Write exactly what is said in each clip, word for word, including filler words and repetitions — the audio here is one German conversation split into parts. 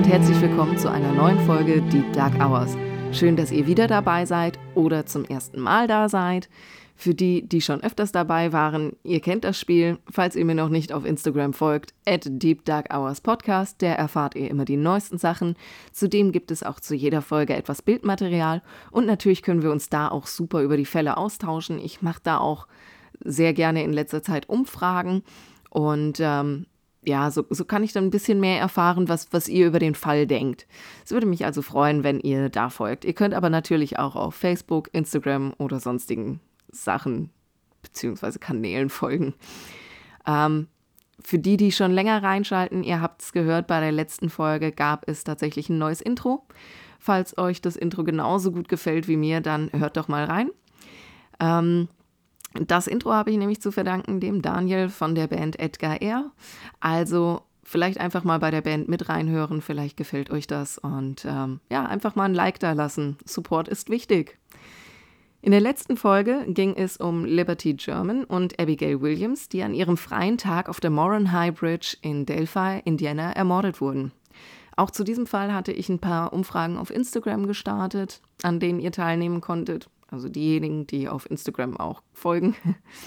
und herzlich willkommen zu einer neuen Folge Deep Dark Hours. Schön, dass ihr wieder dabei seid oder zum ersten Mal da seid. Für die, die schon öfters dabei waren, ihr kennt das Spiel. Falls ihr mir noch nicht auf Instagram folgt, at Deep Dark Hours Podcast, der erfahrt ihr immer die neuesten Sachen. Zudem gibt es auch zu jeder Folge etwas Bildmaterial und natürlich können wir uns da auch super über die Fälle austauschen. Ich mache da auch sehr gerne in letzter Zeit Umfragen und ähm, ja, so, so kann ich dann ein bisschen mehr erfahren, was, was ihr über den Fall denkt. Es würde mich also freuen, wenn ihr da folgt. Ihr könnt aber natürlich auch auf Facebook, Instagram oder sonstigen Sachen bzw. Kanälen folgen. Ähm, für die, die schon länger reinschalten, ihr habt es gehört, bei der letzten Folge gab es tatsächlich ein neues Intro. Falls euch das Intro genauso gut gefällt wie mir, dann hört doch mal rein. Ähm, das Intro habe ich nämlich zu verdanken dem Daniel von der Band Edgar R. Also vielleicht einfach mal bei der Band mit reinhören, vielleicht gefällt euch das und ähm, ja, einfach mal ein Like da lassen. Support ist wichtig. In der letzten Folge ging es um Liberty German und Abigail Williams, die an ihrem freien Tag auf der Moran High Bridge in Delphi, Indiana, ermordet wurden. Auch zu diesem Fall hatte ich ein paar Umfragen auf Instagram gestartet, an denen ihr teilnehmen konntet. Also diejenigen, die auf Instagram auch folgen.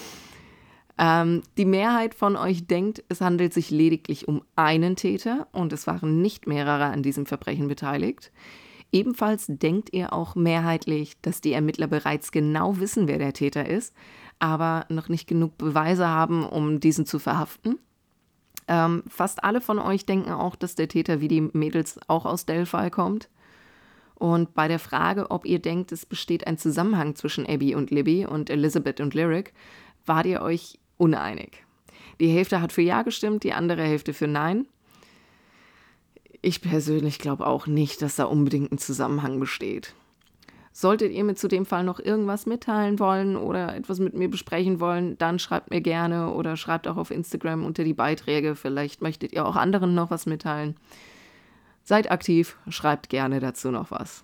ähm, die Mehrheit von euch denkt, es handelt sich lediglich um einen Täter und es waren nicht mehrere an diesem Verbrechen beteiligt. Ebenfalls denkt ihr auch mehrheitlich, dass die Ermittler bereits genau wissen, wer der Täter ist, aber noch nicht genug Beweise haben, um diesen zu verhaften. Ähm, fast alle von euch denken auch, dass der Täter wie die Mädels auch aus Delphi kommt. Und bei der Frage, ob ihr denkt, es besteht ein Zusammenhang zwischen Abby und Libby und Elizabeth und Lyric, wart ihr euch uneinig. Die Hälfte hat für Ja gestimmt, die andere Hälfte für Nein. Ich persönlich glaube auch nicht, dass da unbedingt ein Zusammenhang besteht. Solltet ihr mir zu dem Fall noch irgendwas mitteilen wollen oder etwas mit mir besprechen wollen, dann schreibt mir gerne oder schreibt auch auf Instagram unter die Beiträge. Vielleicht möchtet ihr auch anderen noch was mitteilen. Seid aktiv, schreibt gerne dazu noch was.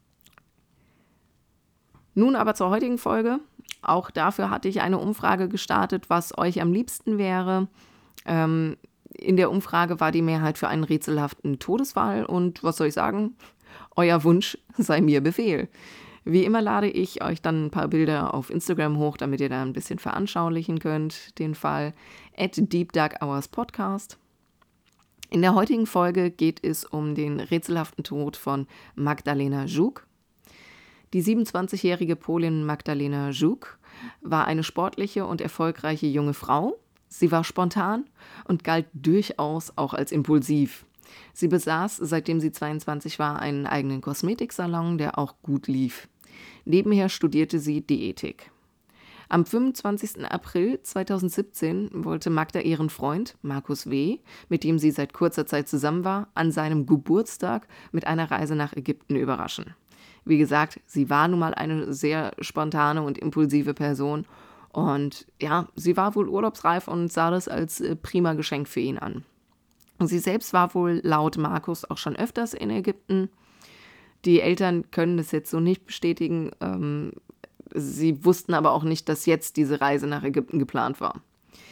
Nun aber zur heutigen Folge. Auch dafür hatte ich eine Umfrage gestartet, was euch am liebsten wäre. Ähm, In der Umfrage war die Mehrheit für einen rätselhaften Todesfall und was soll ich sagen? Euer Wunsch sei mir Befehl. Wie immer lade ich euch dann ein paar Bilder auf Instagram hoch, damit ihr da ein bisschen veranschaulichen könnt, den Fall at Deep Dark Hours Podcast. In der heutigen Folge geht es um den rätselhaften Tod von Magdalena Żuk. Die siebenundzwanzigjährige Polin Magdalena Żuk war eine sportliche und erfolgreiche junge Frau. Sie war spontan und galt durchaus auch als impulsiv. Sie besaß, seitdem sie zweiundzwanzig war, einen eigenen Kosmetiksalon, der auch gut lief. Nebenher studierte sie Diätik. Am fünfundzwanzigsten April zweitausendsiebzehn wollte Magda ihren Freund, Markus W., mit dem sie seit kurzer Zeit zusammen war, an seinem Geburtstag mit einer Reise nach Ägypten überraschen. Wie gesagt, sie war nun mal eine sehr spontane und impulsive Person. Und ja, sie war wohl urlaubsreif und sah das als äh, prima Geschenk für ihn an. Und sie selbst war wohl laut Markus auch schon öfters in Ägypten. Die Eltern können das jetzt so nicht bestätigen. Ähm, sie wussten aber auch nicht, dass jetzt diese Reise nach Ägypten geplant war.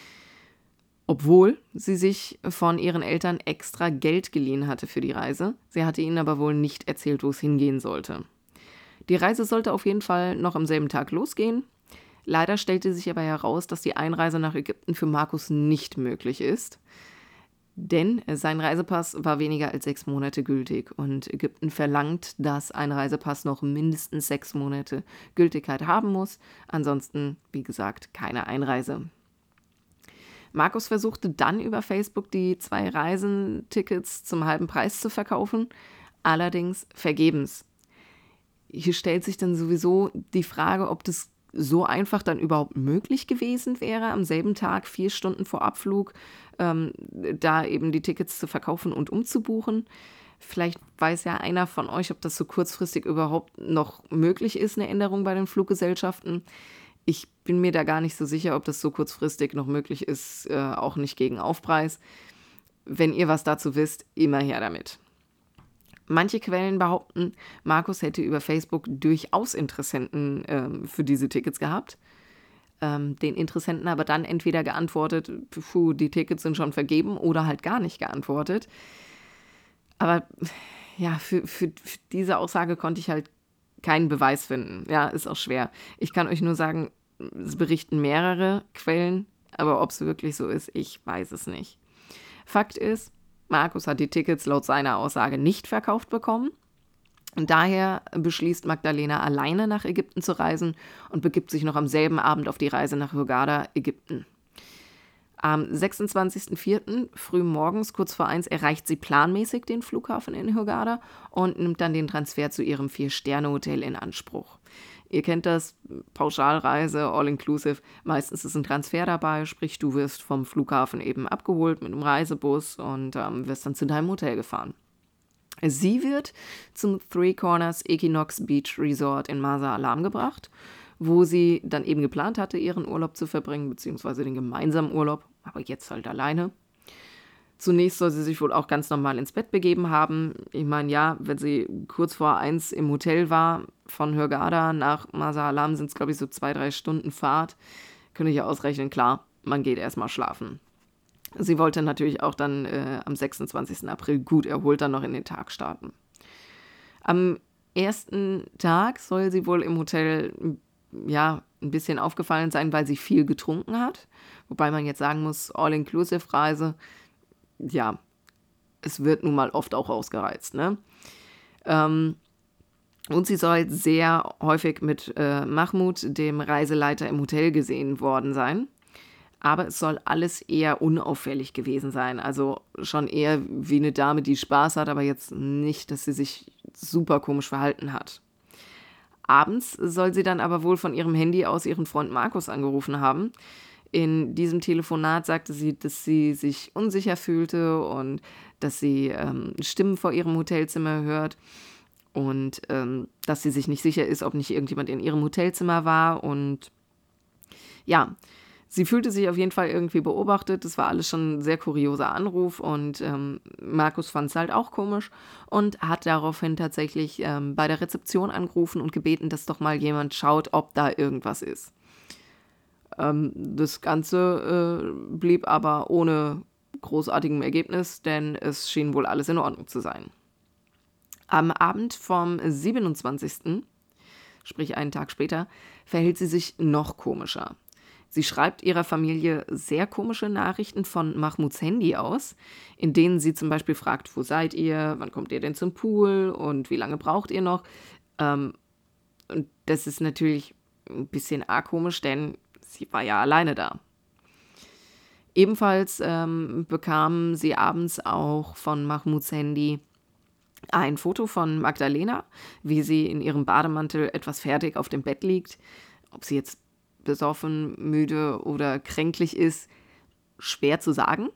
Obwohl sie sich von ihren Eltern extra Geld geliehen hatte für die Reise. Sie hatte ihnen aber wohl nicht erzählt, wo es hingehen sollte. Die Reise sollte auf jeden Fall noch am selben Tag losgehen. Leider stellte sich aber heraus, dass die Einreise nach Ägypten für Markus nicht möglich ist, denn sein Reisepass war weniger als sechs Monate gültig und Ägypten verlangt, dass ein Reisepass noch mindestens sechs Monate Gültigkeit haben muss, ansonsten, wie gesagt, keine Einreise. Markus versuchte dann über Facebook die zwei Reisentickets zum halben Preis zu verkaufen, allerdings vergebens. Hier stellt sich dann sowieso die Frage, ob das so einfach dann überhaupt möglich gewesen wäre, am selben Tag, vier Stunden vor Abflug, ähm, da eben die Tickets zu verkaufen und umzubuchen. Vielleicht weiß ja einer von euch, ob das so kurzfristig überhaupt noch möglich ist, eine Änderung bei den Fluggesellschaften. Ich bin mir da gar nicht so sicher, ob das so kurzfristig noch möglich ist, äh, auch nicht gegen Aufpreis. Wenn ihr was dazu wisst, immer her damit. Manche Quellen behaupten, Markus hätte über Facebook durchaus Interessenten ähm, für diese Tickets gehabt. Ähm, den Interessenten aber dann entweder geantwortet, puh, die Tickets sind schon vergeben oder halt gar nicht geantwortet. Aber ja, für, für, für diese Aussage konnte ich halt keinen Beweis finden. Ja, ist auch schwer. Ich kann euch nur sagen, es berichten mehrere Quellen, aber ob es wirklich so ist, ich weiß es nicht. Fakt ist, Markus hat die Tickets laut seiner Aussage nicht verkauft bekommen. Und daher beschließt Magdalena alleine nach Ägypten zu reisen und begibt sich noch am selben Abend auf die Reise nach Hurghada, Ägypten. Am sechsundzwanzigsten vierten früh morgens, kurz vor eins, erreicht sie planmäßig den Flughafen in Hurghada und nimmt dann den Transfer zu ihrem Vier-Sterne-Hotel in Anspruch. Ihr kennt das, Pauschalreise, all-inclusive, meistens ist ein Transfer dabei, sprich du wirst vom Flughafen eben abgeholt mit einem Reisebus und ähm, wirst dann zu deinem Hotel gefahren. Sie wird zum Three Corners Equinox Beach Resort in Marsa Alam gebracht, wo sie dann eben geplant hatte, ihren Urlaub zu verbringen, beziehungsweise den gemeinsamen Urlaub, aber jetzt halt alleine. Zunächst soll sie sich wohl auch ganz normal ins Bett begeben haben. Ich meine, ja, wenn sie kurz vor eins im Hotel war, von Hurghada nach Marsa Alam sind es, glaube ich, so zwei, drei Stunden Fahrt. Könnte ich ja ausrechnen, klar, man geht erstmal schlafen. Sie wollte natürlich auch dann äh, am sechsundzwanzigsten April gut erholt dann noch in den Tag starten. Am ersten Tag soll sie wohl im Hotel ja, ein bisschen aufgefallen sein, weil sie viel getrunken hat. Wobei man jetzt sagen muss, All-Inclusive-Reise, ja, es wird nun mal oft auch ausgereizt, ne? Ähm, und sie soll sehr häufig mit äh, Mahmoud, dem Reiseleiter im Hotel, gesehen worden sein. Aber es soll alles eher unauffällig gewesen sein. Also schon eher wie eine Dame, die Spaß hat, aber jetzt nicht, dass sie sich super komisch verhalten hat. Abends soll sie dann aber wohl von ihrem Handy aus ihren Freund Markus angerufen haben. In diesem Telefonat sagte sie, dass sie sich unsicher fühlte und dass sie ähm, Stimmen vor ihrem Hotelzimmer hört und ähm, dass sie sich nicht sicher ist, ob nicht irgendjemand in ihrem Hotelzimmer war. Und ja, sie fühlte sich auf jeden Fall irgendwie beobachtet. Das war alles schon ein sehr kurioser Anruf und ähm, Markus fand es halt auch komisch und hat daraufhin tatsächlich ähm, bei der Rezeption angerufen und gebeten, dass doch mal jemand schaut, ob da irgendwas ist. Ähm, das Ganze äh, blieb aber ohne großartigem Ergebnis, denn es schien wohl alles in Ordnung zu sein. Am Abend vom siebenundzwanzigsten, sprich einen Tag später, verhält sie sich noch komischer. Sie schreibt ihrer Familie sehr komische Nachrichten von Mahmouds Handy aus, in denen sie zum Beispiel fragt, wo seid ihr, wann kommt ihr denn zum Pool und wie lange braucht ihr noch? Ähm, und das ist natürlich ein bisschen arg komisch, denn sie war ja alleine da. Ebenfalls ähm, bekam sie abends auch von Mahmouds Handy ein Foto von Magdalena, wie sie in ihrem Bademantel etwas fertig auf dem Bett liegt. Ob sie jetzt besoffen, müde oder kränklich ist, schwer zu sagen.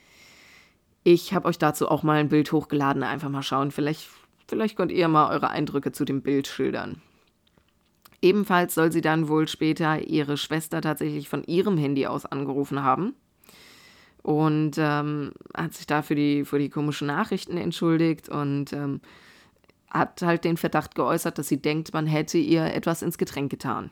Ich habe euch dazu auch mal ein Bild hochgeladen, einfach mal schauen. Vielleicht, vielleicht könnt ihr mal eure Eindrücke zu dem Bild schildern. Ebenfalls soll sie dann wohl später ihre Schwester tatsächlich von ihrem Handy aus angerufen haben und ähm, hat sich da für die, für die komischen Nachrichten entschuldigt und ähm, hat halt den Verdacht geäußert, dass sie denkt, man hätte ihr etwas ins Getränk getan.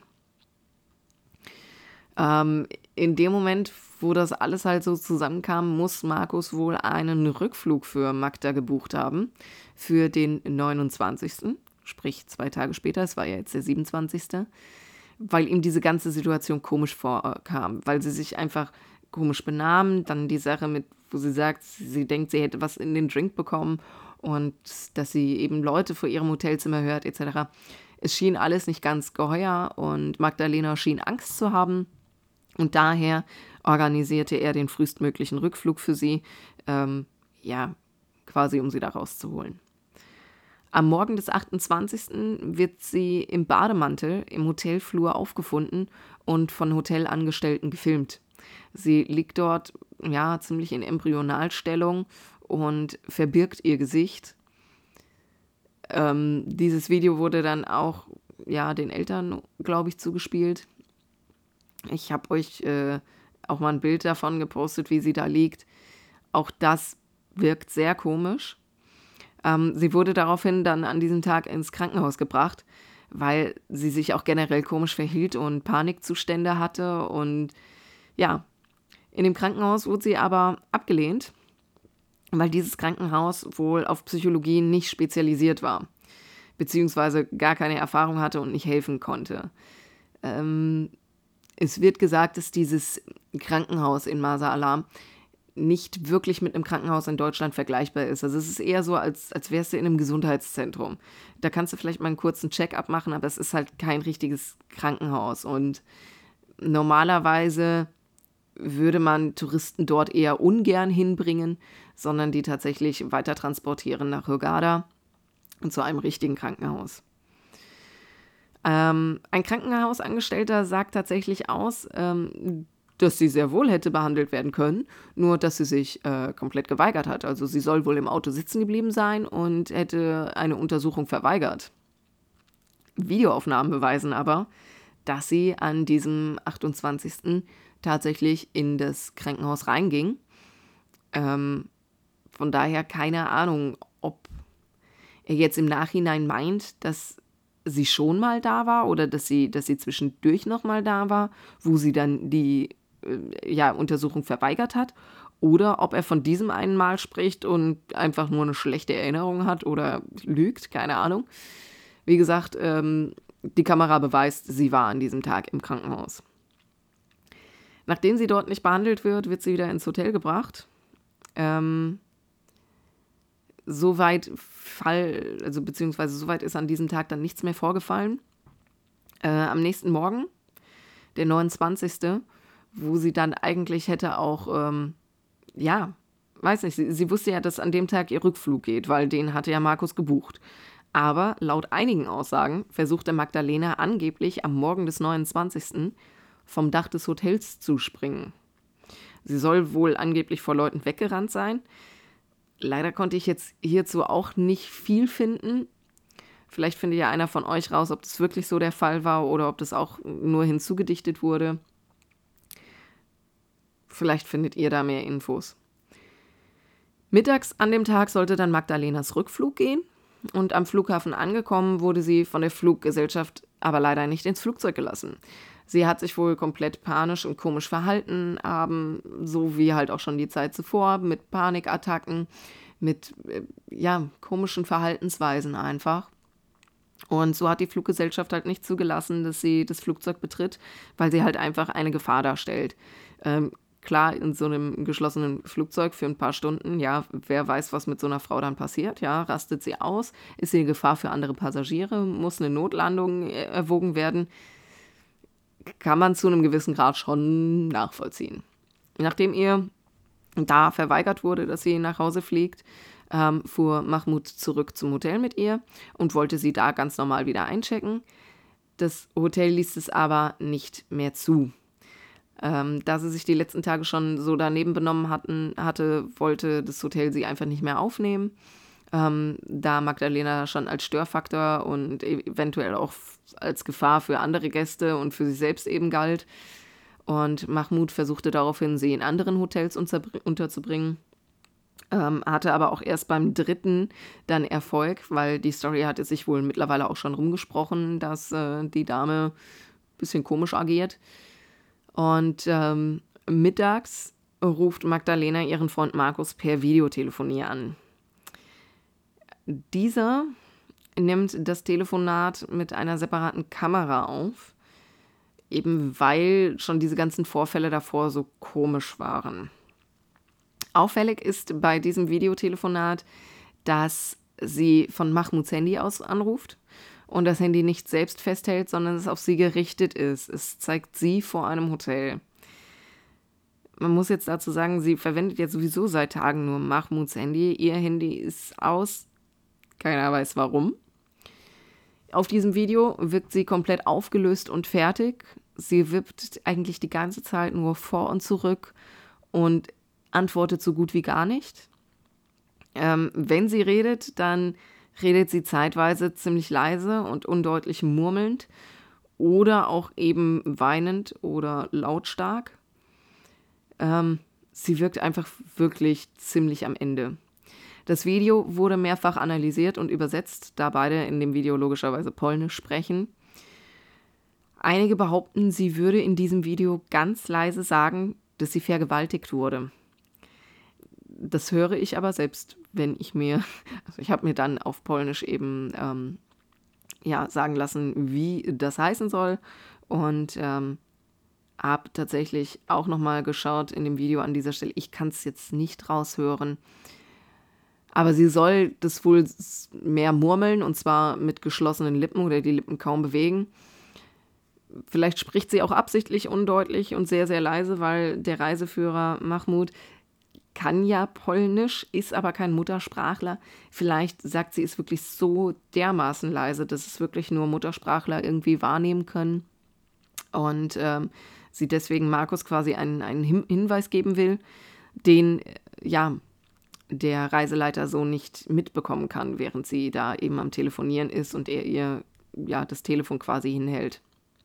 Ähm, in dem Moment, wo das alles halt so zusammenkam, muss Markus wohl einen Rückflug für Magda gebucht haben, für den neunundzwanzigsten Sprich zwei Tage später, es war ja jetzt der siebenundzwanzigste weil ihm diese ganze Situation komisch vorkam, weil sie sich einfach komisch benahm, dann die Sache mit, wo sie sagt, sie denkt, sie hätte was in den Drink bekommen und dass sie eben Leute vor ihrem Hotelzimmer hört, et cetera. Es schien alles nicht ganz geheuer und Magdalena schien Angst zu haben und daher organisierte er den frühestmöglichen Rückflug für sie, ähm, ja, quasi um sie da rauszuholen. Am Morgen des achtundzwanzigsten wird sie im Bademantel im Hotelflur aufgefunden und von Hotelangestellten gefilmt. Sie liegt dort, ja, ziemlich in Embryonalstellung und verbirgt ihr Gesicht. Ähm, dieses Video wurde dann auch, ja, den Eltern, glaube ich, zugespielt. Ich habe euch äh, auch mal ein Bild davon gepostet, wie sie da liegt. Auch das wirkt sehr komisch. Ähm, sie wurde daraufhin dann an diesem Tag ins Krankenhaus gebracht, weil sie sich auch generell komisch verhielt und Panikzustände hatte. Und ja, in dem Krankenhaus wurde sie aber abgelehnt. weil dieses Krankenhaus wohl auf Psychologie nicht spezialisiert war, beziehungsweise gar keine Erfahrung hatte und nicht helfen konnte. Ähm, es wird gesagt, dass dieses Krankenhaus in Marsa Alam nicht wirklich mit einem Krankenhaus in Deutschland vergleichbar ist. Also es ist eher so, als, als wärst du in einem Gesundheitszentrum. Da kannst du vielleicht mal einen kurzen Check-up machen, aber es ist halt kein richtiges Krankenhaus. Und normalerweise würde man Touristen dort eher ungern hinbringen, sondern die tatsächlich weiter transportieren nach Hurghada und zu einem richtigen Krankenhaus. Ähm, ein Krankenhausangestellter sagt tatsächlich aus, ähm, dass sie sehr wohl hätte behandelt werden können, nur dass sie sich äh, komplett geweigert hat. Also sie soll wohl im Auto sitzen geblieben sein und hätte eine Untersuchung verweigert. Videoaufnahmen beweisen aber, dass sie an diesem achtundzwanzigsten tatsächlich in das Krankenhaus reinging. Ähm, von daher keine Ahnung, ob er jetzt im Nachhinein meint, dass sie schon mal da war oder dass sie, dass sie zwischendurch noch mal da war, wo sie dann die äh, ja, Untersuchung verweigert hat, oder ob er von diesem einen Mal spricht und einfach nur eine schlechte Erinnerung hat oder lügt, keine Ahnung. Wie gesagt, ähm, die Kamera beweist, sie war an diesem Tag im Krankenhaus. Nachdem sie dort nicht behandelt wird, wird sie wieder ins Hotel gebracht. Ähm, Soweit Fall, also beziehungsweise soweit ist an diesem Tag dann nichts mehr vorgefallen. Äh, am nächsten Morgen, der neunundzwanzigste, wo sie dann eigentlich hätte auch, ähm, ja, weiß nicht, sie, sie wusste ja, dass an dem Tag ihr Rückflug geht, weil den hatte ja Markus gebucht. Aber laut einigen Aussagen versuchte Magdalena angeblich am Morgen des neunundzwanzigsten vom Dach des Hotels zu springen. Sie soll wohl angeblich vor Leuten weggerannt sein. Leider konnte ich jetzt hierzu auch nicht viel finden. Vielleicht findet ja einer von euch raus, ob das wirklich so der Fall war oder ob das auch nur hinzugedichtet wurde. Vielleicht findet ihr da mehr Infos. Mittags an dem Tag sollte dann Magdalenas Rückflug gehen. Und am Flughafen angekommen, wurde sie von der Fluggesellschaft aber leider nicht ins Flugzeug gelassen. Sie hat sich wohl komplett panisch und komisch verhalten, haben, so wie halt auch schon die Zeit zuvor, mit Panikattacken, mit äh, ja, komischen Verhaltensweisen einfach. Und so hat die Fluggesellschaft halt nicht zugelassen, dass sie das Flugzeug betritt, weil sie halt einfach eine Gefahr darstellt. Ähm, klar, in so einem geschlossenen Flugzeug für ein paar Stunden, ja, wer weiß, was mit so einer Frau dann passiert, ja, rastet sie aus, ist sie eine Gefahr für andere Passagiere, muss eine Notlandung erwogen werden, kann man zu einem gewissen Grad schon nachvollziehen. Nachdem ihr da verweigert wurde, dass sie nach Hause fliegt, ähm, fuhr Mahmoud zurück zum Hotel mit ihr und wollte sie da ganz normal wieder einchecken. Das Hotel ließ es aber nicht mehr zu. Ähm, da sie sich die letzten Tage schon so daneben benommen hatten, hatte, wollte das Hotel sie einfach nicht mehr aufnehmen. Ähm, da Magdalena schon als Störfaktor und eventuell auch als Gefahr für andere Gäste und für sich selbst eben galt. Und Mahmoud versuchte daraufhin, sie in anderen Hotels unterzubringen. Ähm, hatte aber auch erst beim dritten dann Erfolg, weil die Story hatte sich wohl mittlerweile auch schon rumgesprochen, dass äh, die Dame ein bisschen komisch agiert. Und ähm, mittags ruft Magdalena ihren Freund Markus per Videotelefonie an. Dieser nimmt das Telefonat mit einer separaten Kamera auf, eben weil schon diese ganzen Vorfälle davor so komisch waren. Auffällig ist bei diesem Videotelefonat, dass sie von Mahmouds Handy aus anruft und das Handy nicht selbst festhält, sondern es auf sie gerichtet ist. Es zeigt sie vor einem Hotel. Man muss jetzt dazu sagen, sie verwendet ja sowieso seit Tagen nur Mahmouds Handy. Ihr Handy ist aus. Keiner weiß warum. Auf diesem Video wirkt sie komplett aufgelöst und fertig. Sie wippt eigentlich die ganze Zeit nur vor und zurück und antwortet so gut wie gar nicht. Ähm, wenn sie redet, dann redet sie zeitweise ziemlich leise und undeutlich murmelnd oder auch eben weinend oder lautstark. Ähm, sie wirkt einfach wirklich ziemlich am Ende. Das Video wurde mehrfach analysiert und übersetzt, da beide in dem Video logischerweise Polnisch sprechen. Einige behaupten, sie würde in diesem Video ganz leise sagen, dass sie vergewaltigt wurde. das höre ich aber, selbst wenn ich mir, also ich habe mir dann auf Polnisch eben ähm, ja, sagen lassen, wie das heißen soll und ähm, habe tatsächlich auch nochmal geschaut in dem Video an dieser Stelle. Ich kann es jetzt nicht raushören, aber sie soll das wohl mehr murmeln und zwar mit geschlossenen Lippen oder die Lippen kaum bewegen. Vielleicht spricht sie auch absichtlich undeutlich und sehr, sehr leise, weil der Reiseführer Mahmud kann ja Polnisch, ist aber kein Muttersprachler. Vielleicht sagt sie es wirklich so dermaßen leise, dass es wirklich nur Muttersprachler irgendwie wahrnehmen können. Und ähm, sie deswegen Markus quasi einen, einen Hin- Hinweis geben will, den äh, ja der Reiseleiter so nicht mitbekommen kann, während sie da eben am Telefonieren ist und er ihr ja das Telefon quasi hinhält.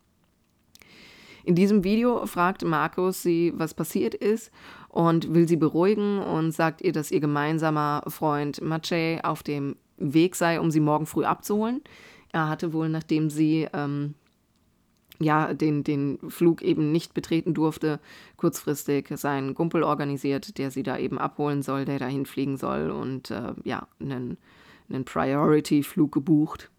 In diesem Video fragt Markus sie, was passiert ist und will sie beruhigen und sagt ihr, dass ihr gemeinsamer Freund Maciej auf dem Weg sei, um sie morgen früh abzuholen. Er hatte wohl, nachdem sie ähm, ja, den, den Flug eben nicht betreten durfte, kurzfristig seinen Kumpel organisiert, der sie da eben abholen soll, der dahin fliegen soll und äh, ja, einen, einen Priority-Flug gebucht.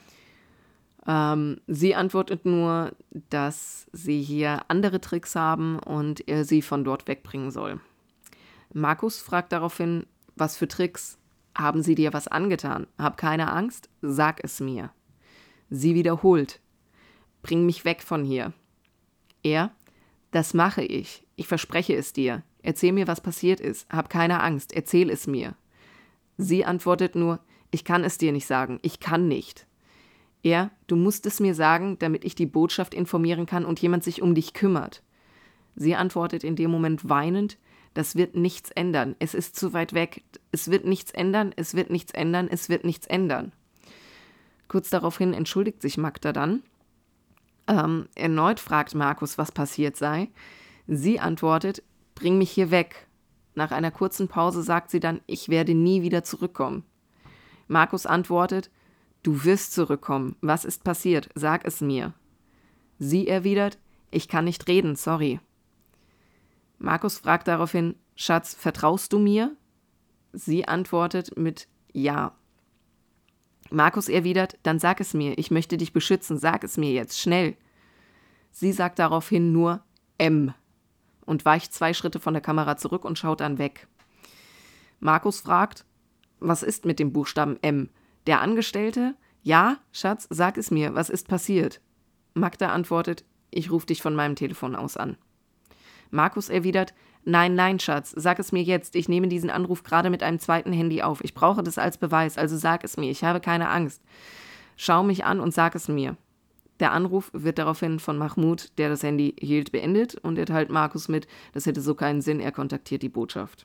Ähm, sie antwortet nur, dass sie hier andere Tricks haben und er sie von dort wegbringen soll. Markus fragt daraufhin, was für Tricks? Haben sie dir was angetan? Hab keine Angst, sag es mir. Sie wiederholt, bring mich weg von hier. Er, das mache ich, ich verspreche es dir. Erzähl mir, was passiert ist. Hab keine Angst, erzähl es mir. Sie antwortet nur, ich kann es dir nicht sagen, ich kann nicht. Er, du musst es mir sagen, damit ich die Botschaft informieren kann und jemand sich um dich kümmert. Sie antwortet in dem Moment weinend, das wird nichts ändern, es ist zu weit weg, es wird nichts ändern, es wird nichts ändern, es wird nichts ändern. Kurz daraufhin entschuldigt sich Magda dann. Ähm, erneut fragt Markus, was passiert sei. Sie antwortet, bring mich hier weg. Nach einer kurzen Pause sagt sie dann, ich werde nie wieder zurückkommen. Markus antwortet, du wirst zurückkommen. Was ist passiert? Sag es mir. Sie erwidert, ich kann nicht reden, sorry. Markus fragt daraufhin, Schatz, vertraust du mir? Sie antwortet mit ja. Markus erwidert, dann sag es mir, ich möchte dich beschützen, sag es mir jetzt, schnell. Sie sagt daraufhin nur M und weicht zwei Schritte von der Kamera zurück und schaut dann weg. Markus fragt, was ist mit dem Buchstaben M? Der Angestellte? Ja, Schatz, sag es mir, was ist passiert? Magda antwortet, ich rufe dich von meinem Telefon aus an. Markus erwidert, nein, nein, Schatz, sag es mir jetzt, ich nehme diesen Anruf gerade mit einem zweiten Handy auf, ich brauche das als Beweis, also sag es mir, ich habe keine Angst. Schau mich an und sag es mir. Der Anruf wird daraufhin von Mahmud, der das Handy hielt, beendet und er teilt Markus mit, das hätte so keinen Sinn, er kontaktiert die Botschaft.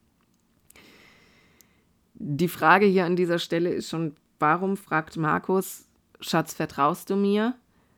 Die Frage hier an dieser Stelle ist schon, warum fragt Markus, Schatz, vertraust du mir?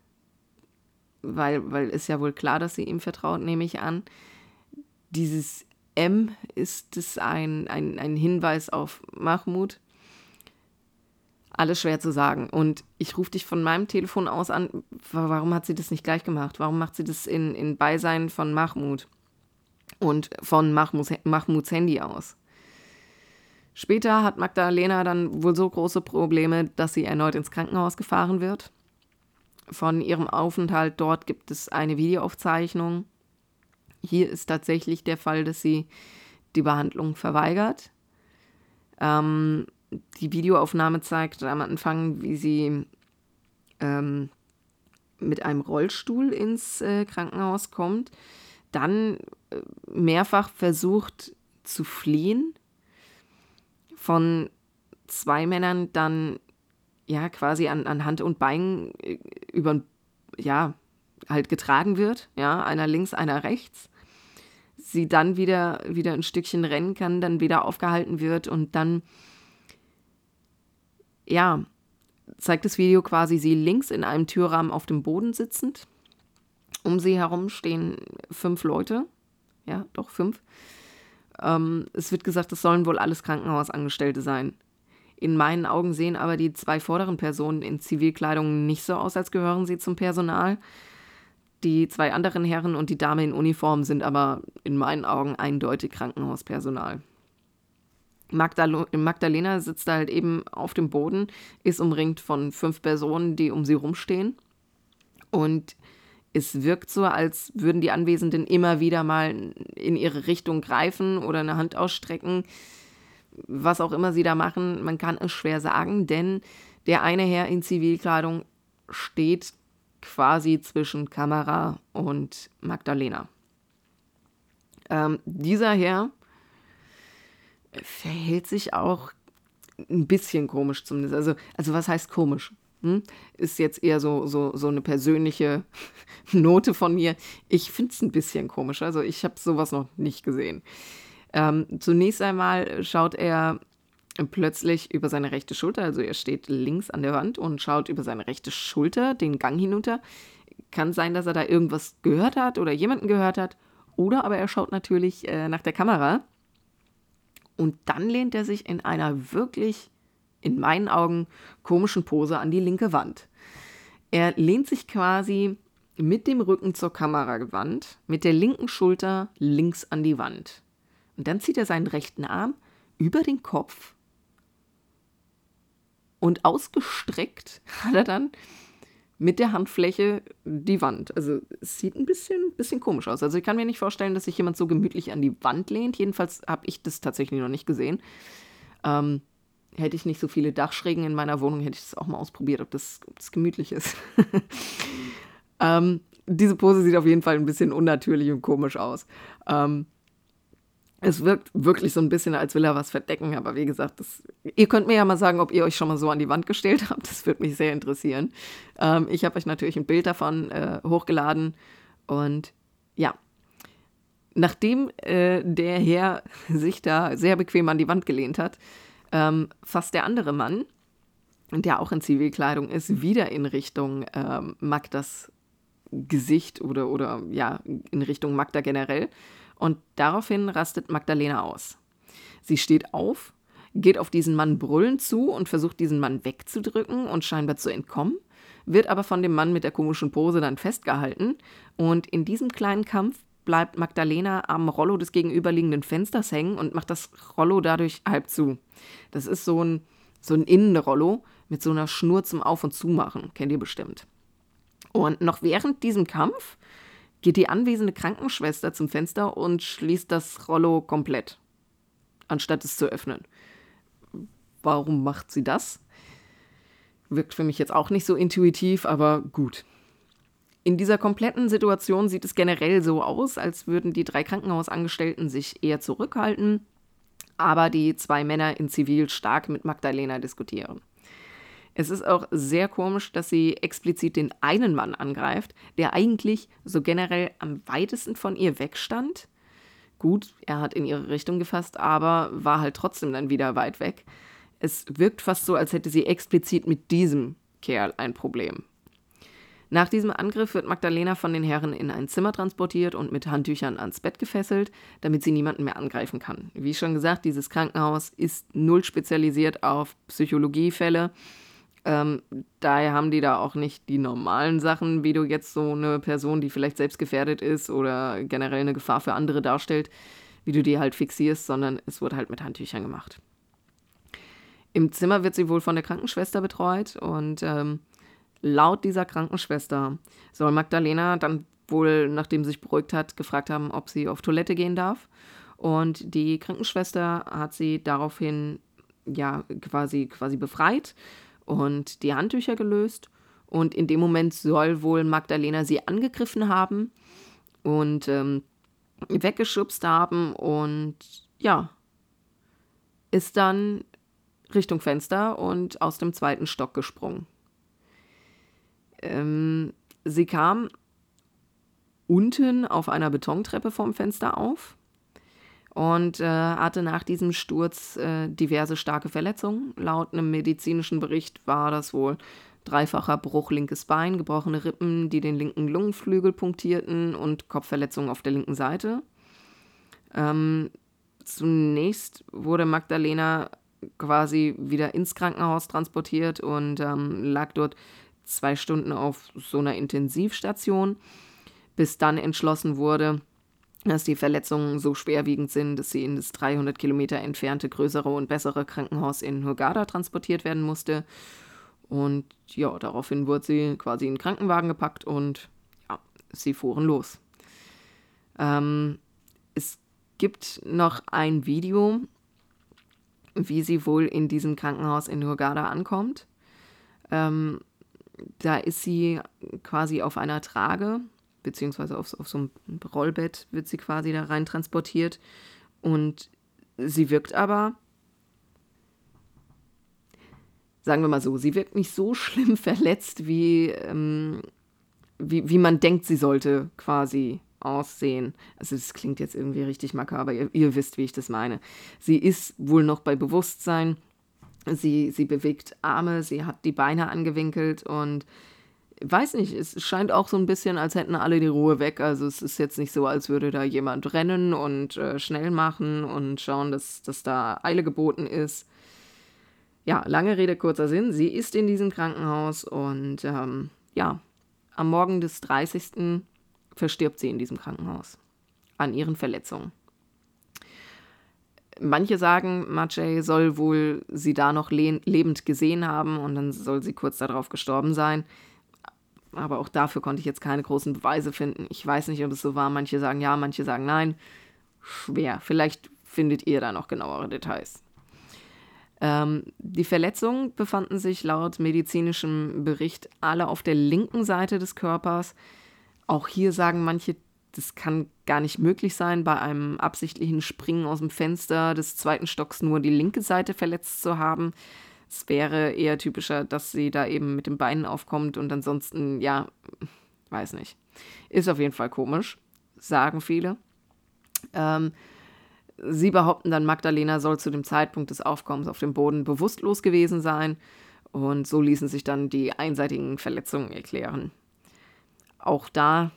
Weil, weil ist ja wohl klar, dass sie ihm vertraut, nehme ich an. Dieses M, ist es ein, ein, ein Hinweis auf Mahmud? Alles schwer zu sagen. Und ich rufe dich von meinem Telefon aus an. Warum hat sie das nicht gleich gemacht? Warum macht sie das in, in Beisein von Mahmud und von Mahmuds, Mahmuds Handy aus? Später hat Magdalena dann wohl so große Probleme, dass sie erneut ins Krankenhaus gefahren wird. Von ihrem Aufenthalt dort gibt es eine Videoaufzeichnung. Hier ist tatsächlich der Fall, dass sie die Behandlung verweigert. Ähm, die Videoaufnahme zeigt am Anfang, wie sie ähm, mit einem Rollstuhl ins äh, Krankenhaus kommt, dann äh, mehrfach versucht zu fliehen, von zwei Männern dann ja quasi an, an Hand und Bein über, ja, halt getragen wird, ja, einer links, einer rechts. Sie dann wieder, wieder ein Stückchen rennen kann, dann wieder aufgehalten wird und dann, ja, zeigt das Video quasi sie links in einem Türrahmen auf dem Boden sitzend. Um sie herum stehen fünf Leute, ja, doch fünf. Ähm, es wird gesagt, das sollen wohl alles Krankenhausangestellte sein. In meinen Augen sehen aber die zwei vorderen Personen in Zivilkleidung nicht so aus, als gehören sie zum Personal. Die zwei anderen Herren und die Dame in Uniform sind aber in meinen Augen eindeutig Krankenhauspersonal. Magdalo Magdalena sitzt da halt eben auf dem Boden, ist umringt von fünf Personen, die um sie rumstehen. Und es wirkt so, als würden die Anwesenden immer wieder mal in ihre Richtung greifen oder eine Hand ausstrecken. Was auch immer sie da machen, man kann es schwer sagen, denn der eine Herr in Zivilkleidung steht quasi zwischen Kamera und Magdalena. Ähm, dieser Herr verhält sich auch ein bisschen komisch zumindest. Also, also was heißt komisch? Hm? Ist jetzt eher so, so, so eine persönliche Note von mir. Ich finde es ein bisschen komisch. Also ich habe sowas noch nicht gesehen. Ähm, zunächst einmal schaut er plötzlich über seine rechte Schulter, also er steht links an der Wand und schaut über seine rechte Schulter den Gang hinunter. Kann sein, dass er da irgendwas gehört hat oder jemanden gehört hat. Oder aber er schaut natürlich äh, nach der Kamera. Und dann lehnt er sich in einer wirklich, in meinen Augen, komischen Pose an die linke Wand. Er lehnt sich quasi mit dem Rücken zur Kamera gewandt, mit der linken Schulter links an die Wand. Und dann zieht er seinen rechten Arm über den Kopf und ausgestreckt hat er dann mit der Handfläche die Wand. Also es sieht ein bisschen, bisschen komisch aus. Also ich kann mir nicht vorstellen, dass sich jemand so gemütlich an die Wand lehnt. Jedenfalls habe ich das tatsächlich noch nicht gesehen. Ähm, hätte ich nicht so viele Dachschrägen in meiner Wohnung, hätte ich das auch mal ausprobiert, ob das, ob das gemütlich ist. ähm, diese Pose sieht auf jeden Fall ein bisschen unnatürlich und komisch aus. Ähm, Es wirkt wirklich so ein bisschen, als will er was verdecken, aber wie gesagt, das, ihr könnt mir ja mal sagen, ob ihr euch schon mal so an die Wand gestellt habt. Das würde mich sehr interessieren. Ähm, ich habe euch natürlich ein Bild davon äh, hochgeladen und ja, nachdem äh, der Herr sich da sehr bequem an die Wand gelehnt hat, ähm, fasst der andere Mann, der auch in Zivilkleidung ist, wieder in Richtung ähm, Magdas Gesicht oder, oder ja, in Richtung Magda generell. Und daraufhin rastet Magdalena aus. Sie steht auf, geht auf diesen Mann brüllend zu und versucht, diesen Mann wegzudrücken und scheinbar zu entkommen, wird aber von dem Mann mit der komischen Pose dann festgehalten. Und in diesem kleinen Kampf bleibt Magdalena am Rollo des gegenüberliegenden Fensters hängen und macht das Rollo dadurch halb zu. Das ist so ein, so ein Innenrollo mit so einer Schnur zum Auf- und Zumachen, kennt ihr bestimmt. Und noch während diesem Kampf geht die anwesende Krankenschwester zum Fenster und schließt das Rollo komplett, anstatt es zu öffnen. Warum macht sie das? Wirkt für mich jetzt auch nicht so intuitiv, aber gut. In dieser kompletten Situation sieht es generell so aus, als würden die drei Krankenhausangestellten sich eher zurückhalten, aber die zwei Männer in Zivil stark mit Magdalena diskutieren. Es ist auch sehr komisch, dass sie explizit den einen Mann angreift, der eigentlich so generell am weitesten von ihr wegstand. Gut, er hat in ihre Richtung gefasst, aber war halt trotzdem dann wieder weit weg. Es wirkt fast so, als hätte sie explizit mit diesem Kerl ein Problem. Nach diesem Angriff wird Magdalena von den Herren in ein Zimmer transportiert und mit Handtüchern ans Bett gefesselt, damit sie niemanden mehr angreifen kann. Wie schon gesagt, dieses Krankenhaus ist null spezialisiert auf Psychologiefälle. Ähm, daher haben die da auch nicht die normalen Sachen, wie du jetzt so eine Person, die vielleicht selbst gefährdet ist oder generell eine Gefahr für andere darstellt, wie du die halt fixierst, sondern es wurde halt mit Handtüchern gemacht. Im Zimmer wird sie wohl von der Krankenschwester betreut und ähm, laut dieser Krankenschwester soll Magdalena dann wohl, nachdem sie sich beruhigt hat, gefragt haben, ob sie auf Toilette gehen darf. Und die Krankenschwester hat sie daraufhin ja quasi, quasi befreit und die Handtücher gelöst. Und in dem Moment soll wohl Magdalena sie angegriffen haben und ähm, weggeschubst haben und ja, ist dann Richtung Fenster und aus dem zweiten Stock gesprungen. Ähm, sie kam unten auf einer Betontreppe vom Fenster auf und äh, hatte nach diesem Sturz äh, diverse starke Verletzungen. Laut einem medizinischen Bericht war das wohl dreifacher Bruch linkes Bein, gebrochene Rippen, die den linken Lungenflügel punktierten und Kopfverletzungen auf der linken Seite. Ähm, zunächst wurde Magdalena quasi wieder ins Krankenhaus transportiert und ähm, lag dort zwei Stunden auf so einer Intensivstation, bis dann entschlossen wurde, dass die Verletzungen so schwerwiegend sind, dass sie in das dreihundert Kilometer entfernte größere und bessere Krankenhaus in Hurghada transportiert werden musste. Und ja, daraufhin wurde sie quasi in den Krankenwagen gepackt und ja, sie fuhren los. Ähm, es gibt noch ein Video, wie sie wohl in diesem Krankenhaus in Hurghada ankommt. Ähm, da ist sie quasi auf einer Trage, beziehungsweise auf, auf so einem Rollbett wird sie quasi da rein transportiert. Und sie wirkt aber, sagen wir mal so, sie wirkt nicht so schlimm verletzt, wie, ähm, wie, wie man denkt, sie sollte quasi aussehen. Also das klingt jetzt irgendwie richtig makaber, ihr, ihr wisst, wie ich das meine. Sie ist wohl noch bei Bewusstsein, sie, sie bewegt Arme, sie hat die Beine angewinkelt und weiß nicht, es scheint auch so ein bisschen, als hätten alle die Ruhe weg. Also es ist jetzt nicht so, als würde da jemand rennen und äh, schnell machen und schauen, dass, dass da Eile geboten ist. Ja, lange Rede, kurzer Sinn. Sie ist in diesem Krankenhaus und ähm, ja, am Morgen des dreißigsten verstirbt sie in diesem Krankenhaus an ihren Verletzungen. Manche sagen, Maciej soll wohl sie da noch le- lebend gesehen haben und dann soll sie kurz darauf gestorben sein. Aber auch dafür konnte ich jetzt keine großen Beweise finden. Ich weiß nicht, ob es so war. Manche sagen ja, manche sagen nein. Schwer. Vielleicht findet ihr da noch genauere Details. Ähm, die Verletzungen befanden sich laut medizinischem Bericht alle auf der linken Seite des Körpers. Auch hier sagen manche, das kann gar nicht möglich sein, bei einem absichtlichen Springen aus dem Fenster des zweiten Stocks nur die linke Seite verletzt zu haben. Es wäre eher typischer, dass sie da eben mit den Beinen aufkommt und ansonsten, ja, weiß nicht. Ist auf jeden Fall komisch, sagen viele. Ähm, sie behaupten dann, Magdalena soll zu dem Zeitpunkt des Aufkommens auf dem Boden bewusstlos gewesen sein und so ließen sich dann die einseitigen Verletzungen erklären. Auch da,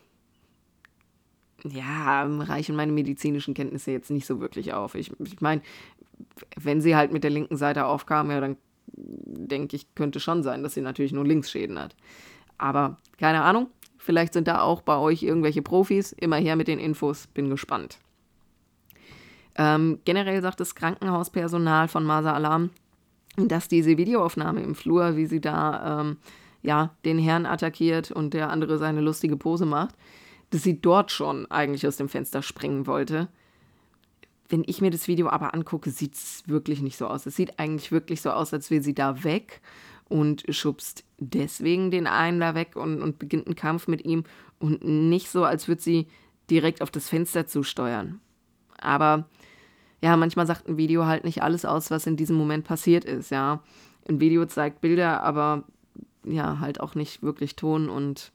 ja, reichen meine medizinischen Kenntnisse jetzt nicht so wirklich auf. Ich, ich meine, wenn sie halt mit der linken Seite aufkam, ja, dann denke ich, könnte schon sein, dass sie natürlich nur Linksschäden hat. Aber keine Ahnung, vielleicht sind da auch bei euch irgendwelche Profis. Immer her mit den Infos, bin gespannt. Ähm, generell sagt das Krankenhauspersonal von Marsa Alam, dass diese Videoaufnahme im Flur, wie sie da ähm, ja, den Herrn attackiert und der andere seine lustige Pose macht, dass sie dort schon eigentlich aus dem Fenster springen wollte. Wenn ich mir das Video aber angucke, sieht es wirklich nicht so aus. Es sieht eigentlich wirklich so aus, als will sie da weg und schubst deswegen den einen da weg und, und beginnt einen Kampf mit ihm und nicht so, als würde sie direkt auf das Fenster zusteuern. Aber ja, manchmal sagt ein Video halt nicht alles aus, was in diesem Moment passiert ist, ja. Ein Video zeigt Bilder, aber ja, halt auch nicht wirklich Ton und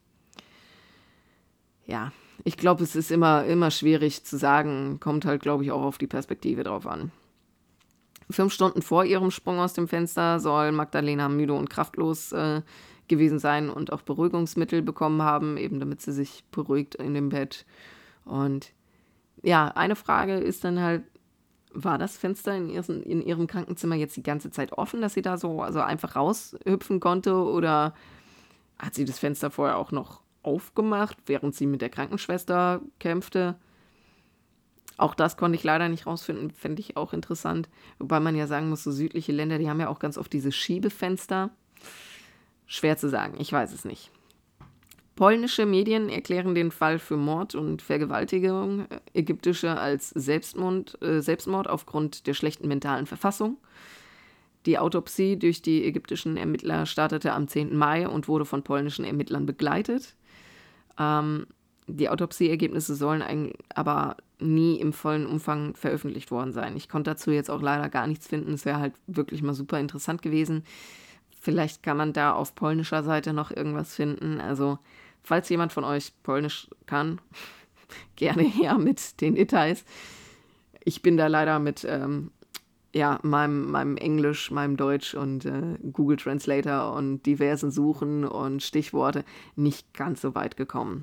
ja, ich glaube, es ist immer, immer schwierig zu sagen, kommt halt, glaube ich, auch auf die Perspektive drauf an. Fünf Stunden vor ihrem Sprung aus dem Fenster soll Magdalena müde und kraftlos äh, gewesen sein und auch Beruhigungsmittel bekommen haben, eben damit sie sich beruhigt in dem Bett. Und ja, eine Frage ist dann halt, war das Fenster in, ihren, in ihrem Krankenzimmer jetzt die ganze Zeit offen, dass sie da so also einfach raushüpfen konnte oder hat sie das Fenster vorher auch noch aufgemacht, während sie mit der Krankenschwester kämpfte? Auch das konnte ich leider nicht rausfinden, fände ich auch interessant. Wobei man ja sagen muss, so südliche Länder, die haben ja auch ganz oft diese Schiebefenster. Schwer zu sagen, ich weiß es nicht. Polnische Medien erklären den Fall für Mord und Vergewaltigung, ägyptische als Selbstmord, äh, Selbstmord aufgrund der schlechten mentalen Verfassung. Die Autopsie durch die ägyptischen Ermittler startete am zehnten Mai und wurde von polnischen Ermittlern begleitet. Ähm, die Autopsieergebnisse sollen eigentlich aber nie im vollen Umfang veröffentlicht worden sein. Ich konnte dazu jetzt auch leider gar nichts finden. Es wäre halt wirklich mal super interessant gewesen. Vielleicht kann man da auf polnischer Seite noch irgendwas finden. Also, falls jemand von euch Polnisch kann, gerne her mit den Details. Ich bin da leider mit ähm, ja, meinem, meinem Englisch, meinem Deutsch und äh, Google Translator und diversen Suchen und Stichworte nicht ganz so weit gekommen.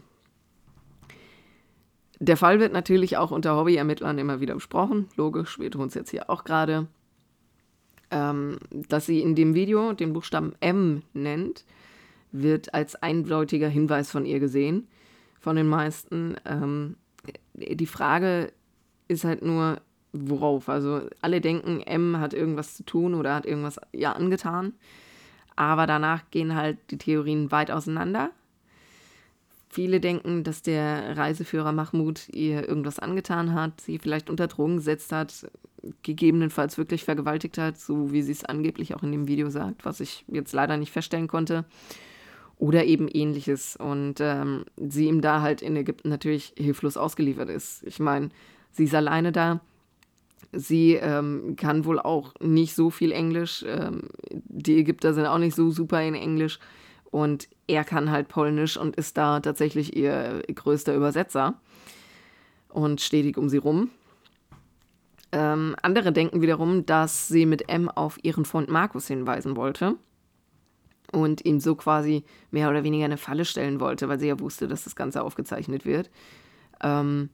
Der Fall wird natürlich auch unter Hobbyermittlern immer wieder besprochen. Logisch, wir tun es jetzt hier auch gerade. Ähm, dass sie in dem Video den Buchstaben M nennt, wird als eindeutiger Hinweis von ihr gesehen, von den meisten. Ähm, die Frage ist halt nur, worauf. Also alle denken, M hat irgendwas zu tun oder hat irgendwas ihr angetan. Aber danach gehen halt die Theorien weit auseinander. Viele denken, dass der Reiseführer Mahmoud ihr irgendwas angetan hat, sie vielleicht unter Drogen gesetzt hat, gegebenenfalls wirklich vergewaltigt hat, so wie sie es angeblich auch in dem Video sagt, was ich jetzt leider nicht feststellen konnte. Oder eben Ähnliches. Und ähm, sie ihm da halt in Ägypten natürlich hilflos ausgeliefert ist. Ich meine, sie ist alleine da. Sie ähm, kann wohl auch nicht so viel Englisch. Ähm, die Ägypter sind auch nicht so super in Englisch. Und er kann halt Polnisch und ist da tatsächlich ihr größter Übersetzer und stetig um sie rum. Ähm, andere denken wiederum, dass sie mit M auf ihren Freund Markus hinweisen wollte und ihm so quasi mehr oder weniger eine Falle stellen wollte, weil sie ja wusste, dass das Ganze aufgezeichnet wird. Ähm,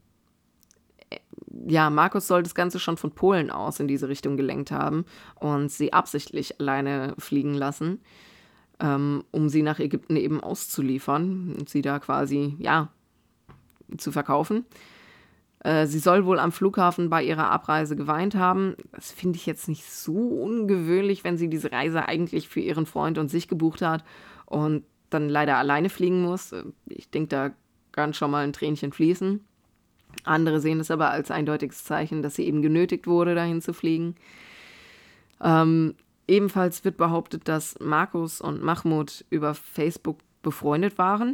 ja, Markus soll das Ganze schon von Polen aus in diese Richtung gelenkt haben und sie absichtlich alleine fliegen lassen, ähm, um sie nach Ägypten eben auszuliefern und sie da quasi, ja, zu verkaufen. Äh, sie soll wohl am Flughafen bei ihrer Abreise geweint haben. Das finde ich jetzt nicht so ungewöhnlich, wenn sie diese Reise eigentlich für ihren Freund und sich gebucht hat und dann leider alleine fliegen muss. Ich denke, da kann schon mal ein Tränchen fließen. Andere sehen es aber als eindeutiges Zeichen, dass sie eben genötigt wurde, dahin zu fliegen. Ähm, ebenfalls wird behauptet, dass Markus und Mahmoud über Facebook befreundet waren,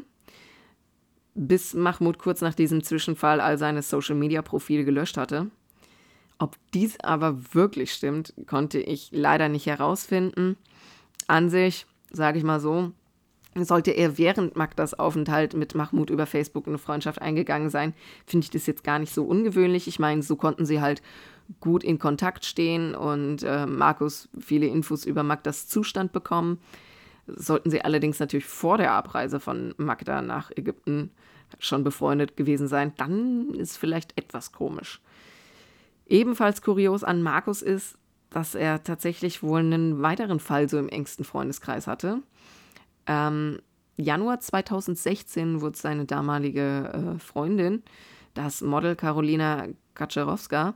bis Mahmoud kurz nach diesem Zwischenfall all seine Social-Media-Profile gelöscht hatte. Ob dies aber wirklich stimmt, konnte ich leider nicht herausfinden. An sich, sage ich mal so, sollte er während Magdas Aufenthalt mit Mahmoud über Facebook eine Freundschaft eingegangen sein, finde ich das jetzt gar nicht so ungewöhnlich. Ich meine, so konnten sie halt gut in Kontakt stehen und äh, Markus viele Infos über Magdas Zustand bekommen. Sollten sie allerdings natürlich vor der Abreise von Magda nach Ägypten schon befreundet gewesen sein, dann ist vielleicht etwas komisch. Ebenfalls kurios an Markus ist, dass er tatsächlich wohl einen weiteren Fall so im engsten Freundeskreis hatte. Ähm, Januar zweitausendsechzehn wurde seine damalige äh, Freundin, das Model Karolina Kaczorowska,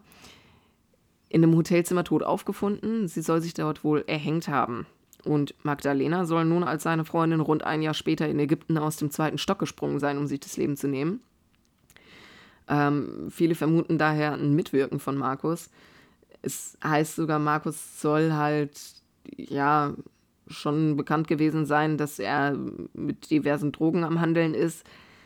in einem Hotelzimmer tot aufgefunden. Sie soll sich dort wohl erhängt haben. Und Magdalena soll nun als seine Freundin rund ein Jahr später in Ägypten aus dem zweiten Stock gesprungen sein, um sich das Leben zu nehmen. Ähm, viele vermuten daher ein Mitwirken von Markus. Es heißt sogar, Markus soll halt, ja, schon bekannt gewesen sein, dass er mit diversen Drogen am Handeln ist.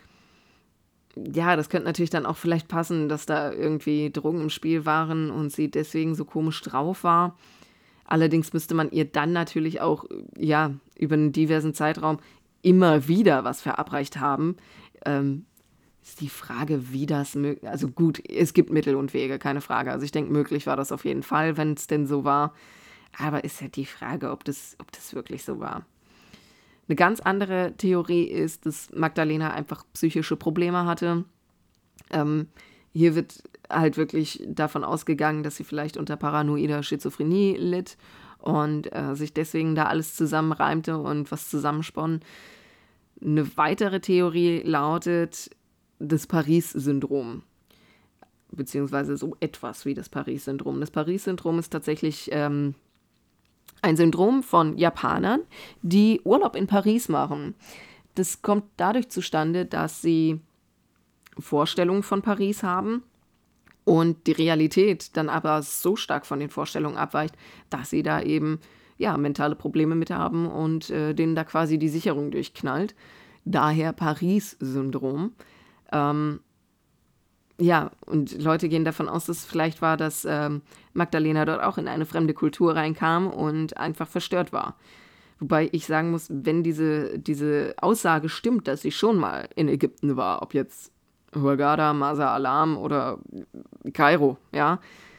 Ja, das könnte natürlich dann auch vielleicht passen, dass da irgendwie Drogen im Spiel waren und sie deswegen so komisch drauf war. Allerdings müsste man ihr dann natürlich auch, ja, über einen diversen Zeitraum immer wieder was verabreicht haben. Ähm, ist die Frage, wie das möglich ist. Also gut, es gibt Mittel und Wege, keine Frage. Also ich denke, möglich war das auf jeden Fall, wenn es denn so war. Aber ist halt die Frage, ob das, ob das wirklich so war. Eine ganz andere Theorie ist, dass Magdalena einfach psychische Probleme hatte. Ähm, hier wird halt wirklich davon ausgegangen, dass sie vielleicht unter paranoider Schizophrenie litt und äh, sich deswegen da alles zusammenreimte und was zusammensponnen. Eine weitere Theorie lautet das Paris-Syndrom, beziehungsweise so etwas wie das Paris-Syndrom. Das Paris-Syndrom ist tatsächlich ähm, ein Syndrom von Japanern, die Urlaub in Paris machen. Das kommt dadurch zustande, dass sie Vorstellungen von Paris haben und die Realität dann aber so stark von den Vorstellungen abweicht, dass sie da eben ja, mentale Probleme mit haben und äh, denen da quasi die Sicherung durchknallt. Daher Paris-Syndrom. Ähm, ja, und Leute gehen davon aus, dass es vielleicht war, dass ähm, Magdalena dort auch in eine fremde Kultur reinkam und einfach verstört war. Wobei ich sagen muss, wenn diese, diese Aussage stimmt, dass sie schon mal in Ägypten war, ob jetzt Hurghada, Marsa Alam oder Kairo, ja,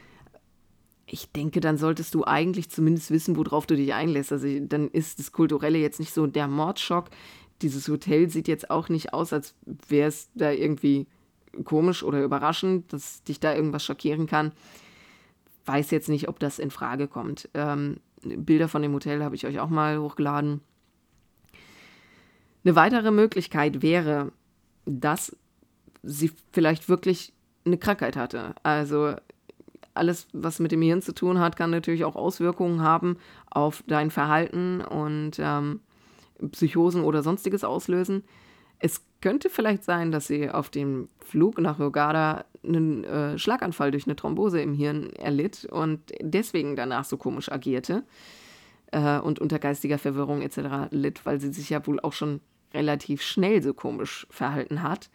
ich denke, dann solltest du eigentlich zumindest wissen, worauf du dich einlässt. Also dann ist das Kulturelle jetzt nicht so der Mordschock. Dieses Hotel sieht jetzt auch nicht aus, als wäre es da irgendwie komisch oder überraschend, dass dich da irgendwas schockieren kann. Weiß jetzt nicht, ob das in Frage kommt. Ähm, Bilder von dem Hotel habe ich euch auch mal hochgeladen. Eine weitere Möglichkeit wäre, dass sie vielleicht wirklich eine Krankheit hatte. Also alles, was mit dem Hirn zu tun hat, kann natürlich auch Auswirkungen haben auf dein Verhalten und ähm, Psychosen oder sonstiges auslösen. Es könnte vielleicht sein, dass sie auf dem Flug nach Hurghada einen äh, Schlaganfall durch eine Thrombose im Hirn erlitt und deswegen danach so komisch agierte äh, und unter geistiger Verwirrung et cetera litt, weil sie sich ja wohl auch schon relativ schnell so komisch verhalten hat.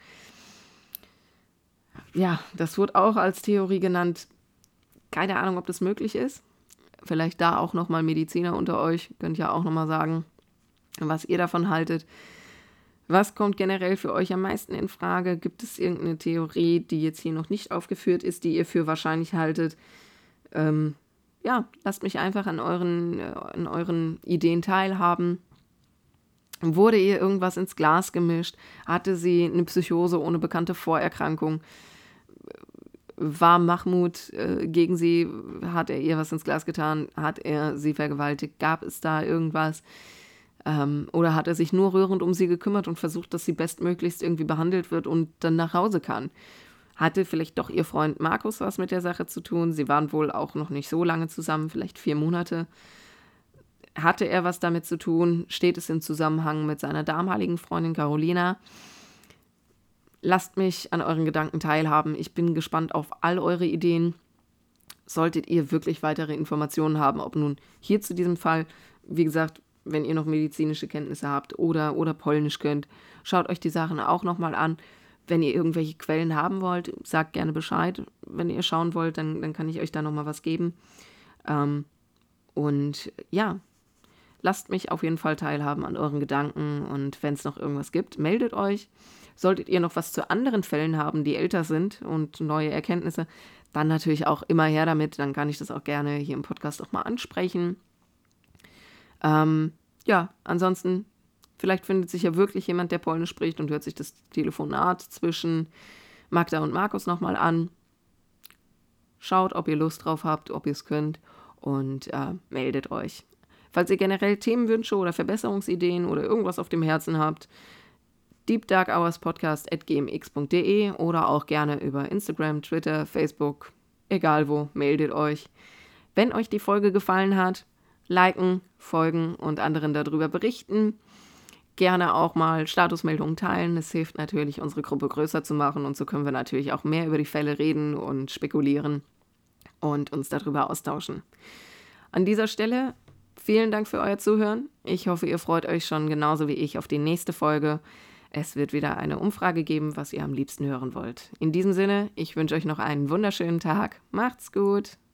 Ja, das wurde auch als Theorie genannt. Keine Ahnung, ob das möglich ist. Vielleicht da auch nochmal Mediziner unter euch. Könnt ja auch nochmal sagen, was ihr davon haltet. Was kommt generell für euch am meisten in Frage? Gibt es irgendeine Theorie, die jetzt hier noch nicht aufgeführt ist, die ihr für wahrscheinlich haltet? Ähm, ja, lasst mich einfach an euren, an euren Ideen teilhaben. Wurde ihr irgendwas ins Glas gemischt? Hatte sie eine Psychose ohne bekannte Vorerkrankung? War Mahmoud äh, gegen sie? Hat er ihr was ins Glas getan? Hat er sie vergewaltigt? Gab es da irgendwas? Ähm, oder hat er sich nur rührend um sie gekümmert und versucht, dass sie bestmöglichst irgendwie behandelt wird und dann nach Hause kann? Hatte vielleicht doch ihr Freund Markus was mit der Sache zu tun? Sie waren wohl auch noch nicht so lange zusammen, vielleicht vier Monate. Hatte er was damit zu tun? Steht es im Zusammenhang mit seiner damaligen Freundin Carolina? Lasst mich an euren Gedanken teilhaben. Ich bin gespannt auf all eure Ideen. Solltet ihr wirklich weitere Informationen haben, ob nun hier zu diesem Fall, wie gesagt, wenn ihr noch medizinische Kenntnisse habt oder, oder Polnisch könnt, schaut euch die Sachen auch nochmal an. Wenn ihr irgendwelche Quellen haben wollt, sagt gerne Bescheid. Wenn ihr schauen wollt, dann, dann kann ich euch da nochmal was geben. Ähm, und ja, lasst mich auf jeden Fall teilhaben an euren Gedanken und wenn es noch irgendwas gibt, meldet euch. Solltet ihr noch was zu anderen Fällen haben, die älter sind und neue Erkenntnisse, dann natürlich auch immer her damit. Dann kann ich das auch gerne hier im Podcast auch mal ansprechen. Ähm, ja, ansonsten, vielleicht findet sich ja wirklich jemand, der Polnisch spricht und hört sich das Telefonat zwischen Magda und Markus nochmal an. Schaut, ob ihr Lust drauf habt, ob ihr es könnt und äh, meldet euch. Falls ihr generell Themenwünsche oder Verbesserungsideen oder irgendwas auf dem Herzen habt, deep dark hours podcast at g m x punkt d e oder auch gerne über Instagram, Twitter, Facebook, egal wo, meldet euch. Wenn euch die Folge gefallen hat, liken, folgen und anderen darüber berichten. Gerne auch mal Statusmeldungen teilen. Es hilft natürlich, unsere Gruppe größer zu machen und so können wir natürlich auch mehr über die Fälle reden und spekulieren und uns darüber austauschen. An dieser Stelle vielen Dank für euer Zuhören. Ich hoffe, ihr freut euch schon genauso wie ich auf die nächste Folge. Es wird wieder eine Umfrage geben, was ihr am liebsten hören wollt. In diesem Sinne, ich wünsche euch noch einen wunderschönen Tag. Macht's gut!